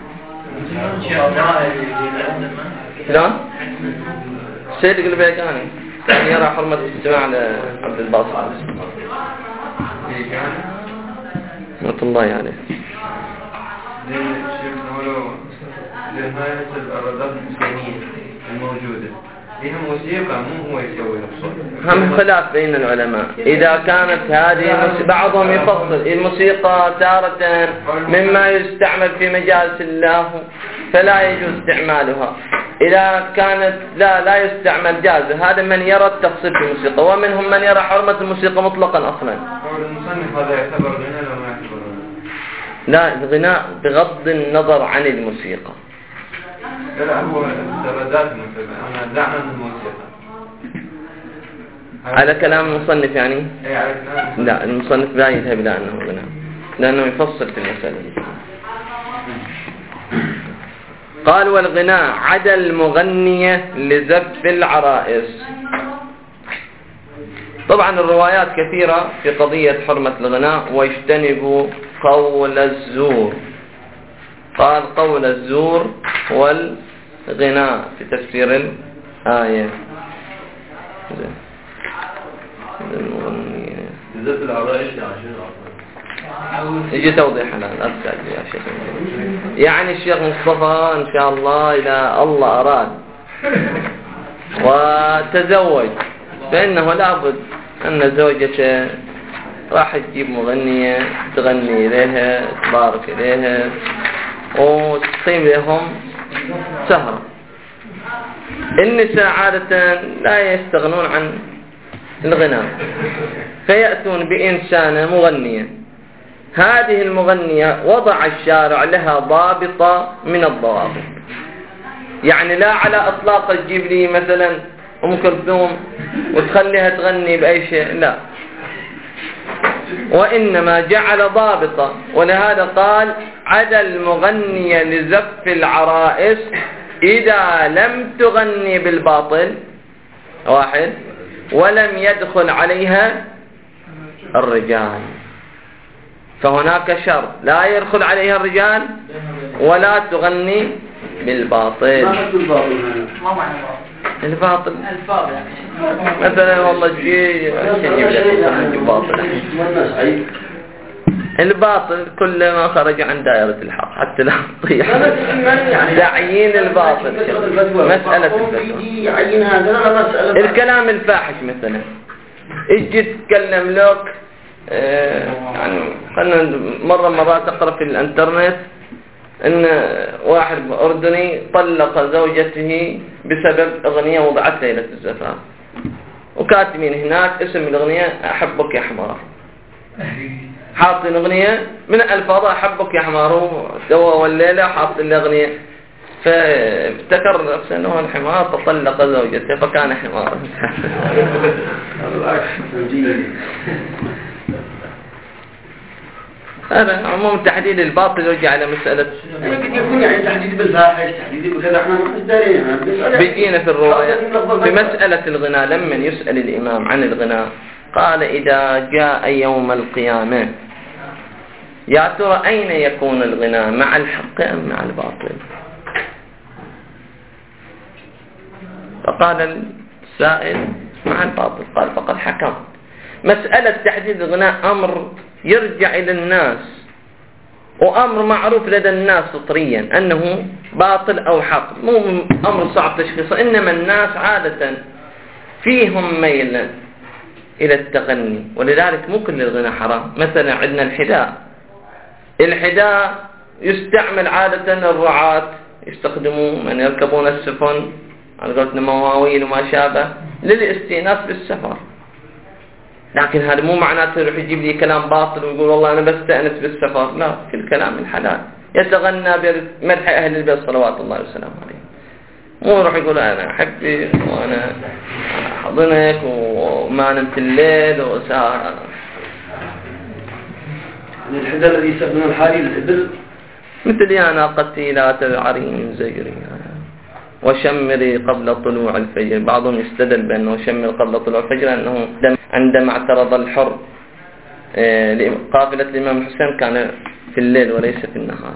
لا السيد يقول بيقاني كان يرى حرمة الاستماع لعبد الباسط رحمة الله عليه. لنهاية الأرداد الإسلامية الموجودة فيها موسيقى، مو هو يسوي نفسه. هم خلاف بين العلماء إذا كانت هذه، بعضهم يفصل الموسيقى تارة مما يستعمل في مجالس الله فلا يجوز استعمالها، إذا كانت لا لا يستعمل جاز. هذا من يرى التفصيل في الموسيقى، ومنهم من يرى حرمة الموسيقى مطلقا أصلا. المصنف هذا يعتبر غناء ولا ما يعتبر غناء؟ لا، الغناء بغض النظر عن الموسيقى. لا هو الردات مثلا، أنا دعنا من الموسيقى. على كلام المصنف يعني؟ أي على كلام. لا، المصنف لا يذهب إلى أنه غناء، لأنه يفصل في المسألة دي. قال والغناء عدا المغنية لزف العرائس. طبعا الروايات كثيرة في قضية حرمة الغناء، ويجتنبوا قول الزور. قال قول الزور والغناء في تفسير الآية. بالذات العرائش يجي توضيح الآن أرسل يا شيخ. يعني الشيخ مصطفى إن شاء الله إذا الله أراد وتزوج فإنه لابد أن زوجته راح تجيب مغنية تغني إليها تبارك إليها وتقيم لهم سهرة. النساء عادة لا يستغنون عن الغناء فيأتون بإنسانة مغنية. هذه المغنية وضع الشارع لها ضابطة من الضوابط، يعني لا على إطلاق تجيب لي مثلا أم كلثوم وتخليها تغني بأي شيء، لا، وإنما جعل ضابطة. ولهذا قال عدا المغنية لزف العرائس إذا لم تغني بالباطل واحد ولم يدخل عليها الرجال، فهناك شرط لا يدخل عليها الرجال ولا تغني بالباطل. ما حد الباطل هنا؟ ما معنى الباطل الفاظ يعني مثلا والله تجي يجيب لك باطل. الباطل كل ما خرج عن دائرة الحق حتى لا تطيح تعيين الباطل. مسألة الكلام الفاحش مثلا اجي تتكلم لك يعني خلنا مرة مرات أقرأ في الانترنت ان واحد أردني طلق زوجته بسبب أغنية وضعت ليلة الزفاف، وكاتبين هناك اسم الأغنية أحبك يا حمار، حاطين أغنية من ألفاظها أحبك يا حمار سوا والليلة حاطين الأغنية، فافتكر نفسه أنه الحمار تطلق زوجته فكان حمار. هذا عموم تحديد الباطل يرجع على مسألة يمكن يكون يعني تحديد بالفاحش تحديد بكذا احنا ما دارين. بيجينا في الرواية في مسألة الغناء لما يسأل الإمام عن الغناء قال إذا جاء يوم القيامة يا ترى أين يكون الغناء مع الحق أم مع الباطل؟ فقال السائل مع الباطل. قال فقد حكم. مسألة تحديد الغناء أمر يرجع إلى الناس وأمر معروف لدى الناس فطريا أنه باطل أو حق، مو أمر صعب تشخيصه، إنما الناس عادة فيهم ميل إلى التغني، ولذلك مو كل الغناء حرام. مثلا عندنا الحداء، الحداء يستعمل عادة الرعاة يستخدمون من يركبون السفن على قولتنا مواويل وما شابه للاستئناس بالسفر، لكن هذا مو معناته يروح يجيب لي كلام باطل ويقول والله أنا بستأنس بالسفر، لا، كل كلام الحلال يتغنى بمدح أهل البيت صلوات الله وسلامه عليه، مو يروح يقول أنا أحبك وأنا أحضنك وما نمت الليل وساعة. الحذاء الذي يستخدمه الحالي للإبل مثل يا ناقتي لا تذعري من زجري وشمري قبل طلوع الفجر. بعضهم يستدل بأنه شمر قبل طلوع الفجر أنه عندما اعترض الحر قافلة الإمام الحسين كان في الليل وليس في النهار.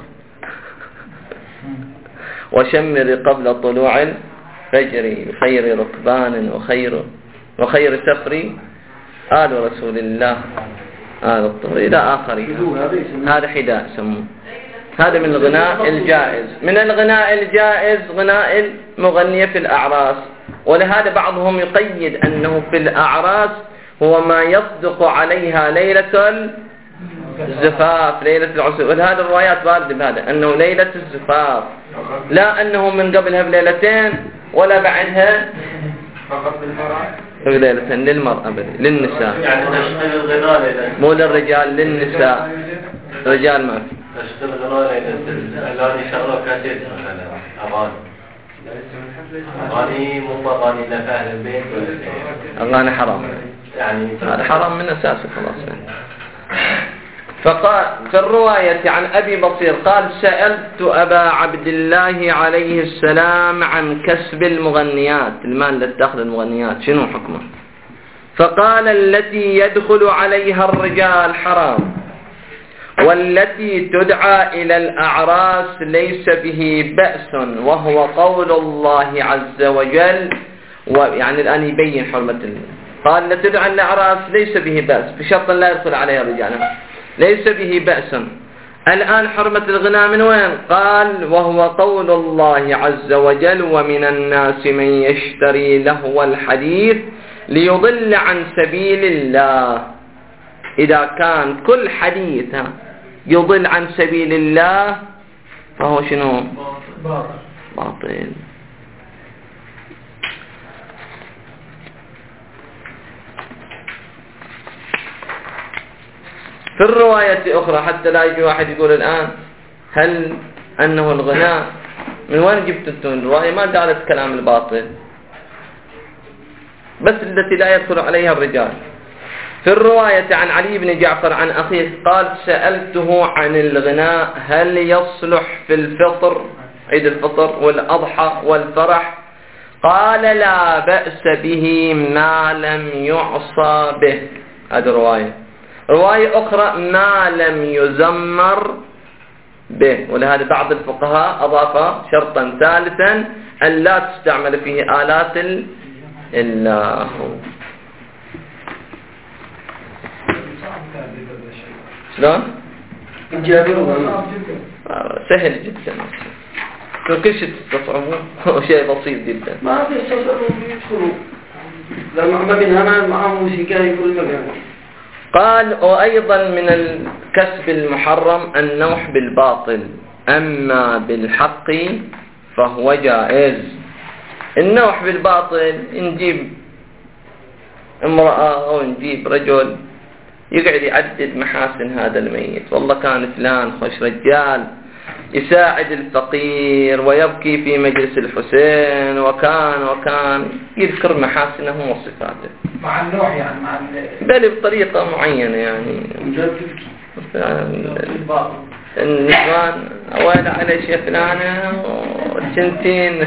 وشمري قبل طلوع الفجر بخير ركبان وخير وخير سفري آل رسول الله آل الطهر إلى آخره. هذا حداء سموه. هذا من الغناء الجائز. من الغناء الجائز غناء المغنية في الأعراس، ولهذا بعضهم يقيد أنه في الأعراس هو ما يصدق عليها ليلة الزفاف ليلة العسر، ولهذا الروايات واردة بهذا أنه ليلة الزفاف، لا أنه من قبلها بليلتين ولا بعدها بليلتين للمرأة للنساء، يعني نشتغل الغناء مو للرجال للنساء، رجال ما في نشتغل الغناء الآن شغلة كاسيت مثلا أغاني أغاني مو أغاني لأهل البيت ولا أغاني حرام يعني هذا حرام من أساسه خلاص. فقال في الرواية عن أبي بصير قال سألت أبا عبد الله عليه السلام عن كسب المغنيات، المال الذي تأخذ المغنيات شنو حكمه؟ فقال التي يدخل عليها الرجال حرام، والتي تدعى إلى الأعراس ليس به بأس، وهو قول الله عز وجل. ويعني الآن يبين حرمة الله. قال التي تدعى إلى الأعراس ليس به بأس بشرط لا يدخل عليها الرجال، ليس به بأس. الآن حرمة الغناء من وين؟ قال وهو قول الله عز وجل ومن الناس من يشتري لهو الحديث ليضل عن سبيل الله. إذا كان كل حديث يضل عن سبيل الله فهو شنو؟ باطل. في الرواية أخرى حتى لا يجي واحد يقول الآن هل أنه الغناء من وين جبت انتم الرواية؟ ما قالت كلام الباطل، بس التي لا يدخل عليها الرجال. في الرواية عن علي بن جعفر عن أخيه قال سألته عن الغناء هل يصلح في الفطر، عيد الفطر والأضحى والفرح؟ قال لا بأس به ما لم يعصى به. هذه رواية. رواية أخرى ما لم يزمر به، ولهذا بعض الفقهاء أضاف شرطا ثالثا أن لا تستعمل فيه آلات الله. شلون؟ سهل جدا، كل شيء تستصعبون هو شيء بسيط جدا. ما في تستصعبون يدخلوا لما ما بين هنا مع موسيقى يقول مكان. قال وأيضا من الكسب المحرم النوح بالباطل، أما بالحق فهو جائز. النوح بالباطل نجيب امرأة أو نجيب رجل يقعد يعدد محاسن هذا الميت، والله كان فلان خوش رجال يساعد الفقير ويبكي في مجلس الحسين وكان وكان يذكر محاسنه وصفاته مع النوح يعني مع بل بطريقة معينة يعني النسوان أولا على شيء فلانة وسنتين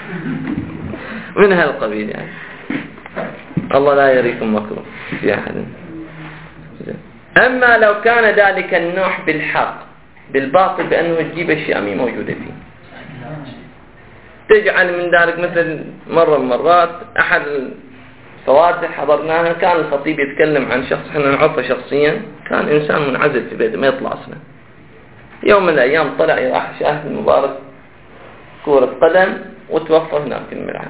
من هالقبيل يعني. الله لا يريكم مكروه في أحد. أما لو كان ذلك النوح بالحق بالباطل بأنه تجيب أشياء مي موجودة فيه، تجعل من ذلك مثل مرة من مرات أحد الفواتح حضرناها كان الخطيب يتكلم عن شخص احنا نعرفه شخصيا، كان إنسان منعزل في بيته ما يطلع أصلا. يوم من الأيام طلع راح شاهد المبارك كورة قدم وتوفى هناك في الملعب.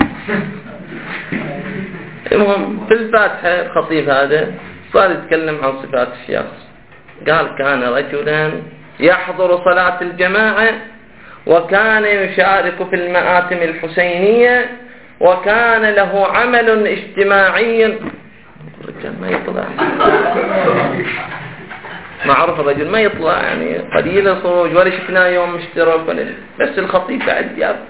المهم في الفاتحة الخطيب هذا صار يتكلم عن صفات الشخص، قال كان رجلا يحضر صلاة الجماعة وكان يشارك في المآتم الحسينية وكان له عمل اجتماعي. الرجال ما يطلع ما عرف الرجل ما يطلع يعني قليل الخروج ولا شفناه يوم مشترك ولا بس الخطيب بعد ياب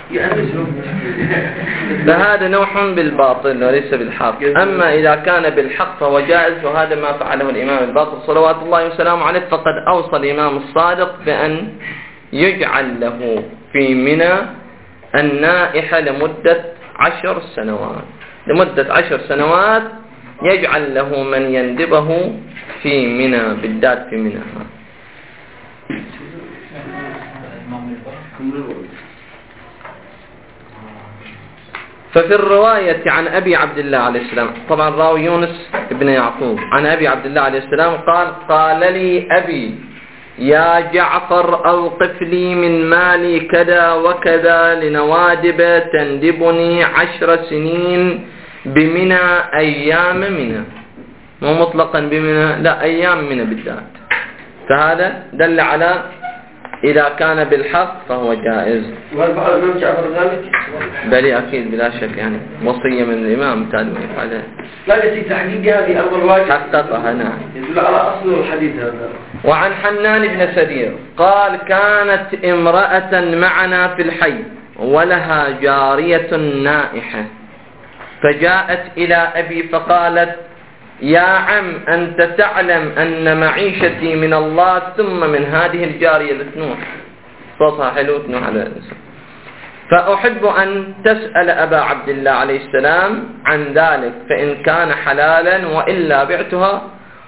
فهذا نوح بالباطل وليس بالحق. أما إذا كان بالحق فهو جائز، وهذا ما فعله الإمام الباقر صلوات الله وسلامه عليه. فقد أوصى الإمام الصادق بأن يجعل له في منى النائحة لمدة عشر سنوات لمدة عشر سنوات يجعل له من يندبه في منى بالذات في منى. ففي الرواية عن أبي عبد الله عليه السلام، طبعا راوي يونس ابن يعقوب، عن أبي عبد الله عليه السلام قال قال لي أبي يا جعفر أوقف لي من مالي كذا وكذا لنوادب تندبني عشر سنين بمنى أيام منى، مو مطلقا بمنى لا أيام منى بالذات. فهذا دل على إذا كان بالحق فهو جائز. وهل فعل الإمام جعفر ذلك؟ بلي أكيد بلا شك يعني وصية من الإمام تعالى ما يفعلها. لا قصدي تحقيق هذه أول واجب حققها نعم. يدل على أصل الحديث هذا. وعن حنان بن سدير قال كانت امرأة معنا في الحي ولها جارية نائحة فجاءت إلى أبي فقالت يا عم أنت تعلم أن معيشتي من الله ثم من هذه الجارية لتنوح، صوتها حلو تنوح على الإنسان، فأحب أن تسأل أبا عبد الله عليه السلام عن ذلك فإن كان حلالا وإلا بعتها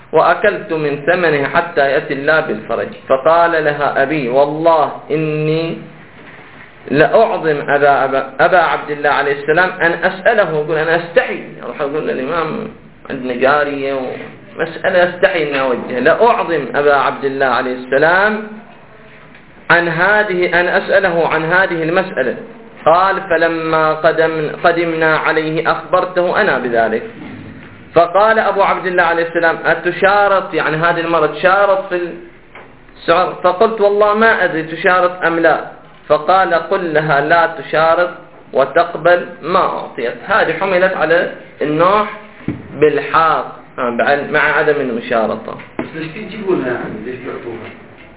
وأكلت من ثمنه حتى يأتي الله بالفرج. فقال لها أبي والله إني لأعظم أبا, أبا, أبا عبد الله عليه السلام أن أسأله. يقول أنا أستحي أروح أقول للإمام عندنا جارية ومسألة أستحي أن أوجه. لأعظم أبا عبد الله عليه السلام عن هذه أن أسأله عن هذه المسألة. قال فلما قدم قدمنا عليه أخبرته أنا بذلك. فقال أبو عبد الله عليه السلام أتشارط يعني هذه المرة تشارط في السعر؟ فقلت والله ما أدري تشارط أم لا. فقال قل لها لا تشارط وتقبل ما أعطيت. هذه حملت على النوح بالحاق مع عدم المشارطة. ليش تجيبونها يعني؟ ليش بيعطوها؟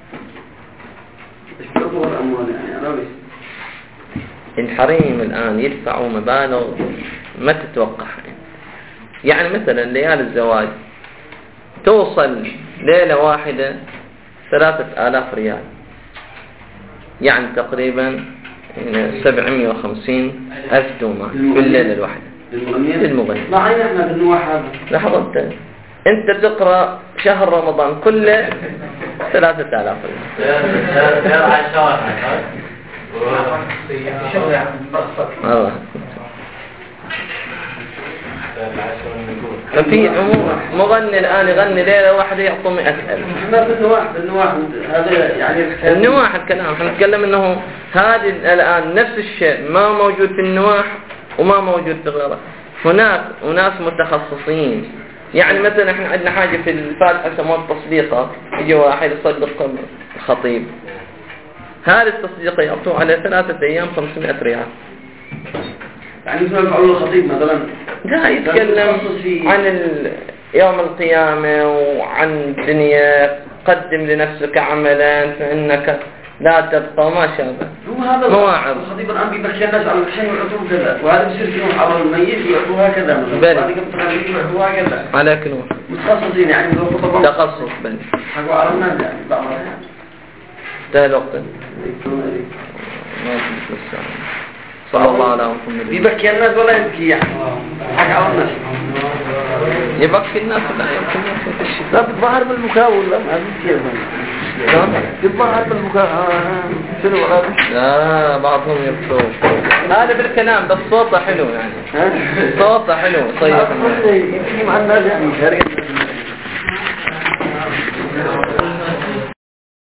ليش بيعطوها الأموال يعني؟ أنا بس الحريم الآن يدفعوا مبالغ ما تتوقعها. يعني مثلا ليالي الزواج توصل ليلة واحدة ثلاثة آلاف ريال، يعني تقريبا سبعمائة وخمسين ألف دومة في الليلة الواحدة للمغني. ما عين احنا بالنواح هذا. لحظة انت انت تقرأ شهر رمضان كله ثلاثة آلاف ريال. الله. ففي عموم مغني الآن يغني ليلة واحدة يعطوا مئة ألف. ما بالنواح بالنواح هذا يعني النواح الكلام احنا نتكلم انه هذه الآن نفس الشيء ما موجود في النواح وما موجود في غيره. هناك ناس متخصصين. يعني مثلا احنا عندنا حاجة في الفاتحة يسموها التصديقة. يجي واحد يصدق الخطيب، هذه التصديقة يعطوه على ثلاثة أيام خمسمائة ريال. يعني مثل يفعلون الخطيب مثلا لا يتكلم عن يوم القيامة وعن الدنيا. قدم لنفسك عملا فإنك لا تبقى ما شابه. هو هذا مواعظ. الخطيب الآن بيبكي الناس على الحين ويعطوه كذا، وهذا بيصير فيهم على الميت ويعطوه هكذا مثلا. بل ويعطوه هكذا. على كنوع. متخصصين يعني لو خطبوا. تخصص بل. حقوا على الناس يعني بعض الأحيان. انتهى الوقت. صلى الله عليه وسلم. بيبكي الناس ولا يبكي يعني؟ حكى على الناس. يبكي الناس ولا يبكي الناس؟ لا بتظهر بالبكاء ولا ما بيصير. بتظهر بالبكاء. شنو ولا؟ لا بعضهم يبكون. هذا بالكلام بس صوته حلو يعني. صوته حلو طيب. يمكن مع الناس يعني.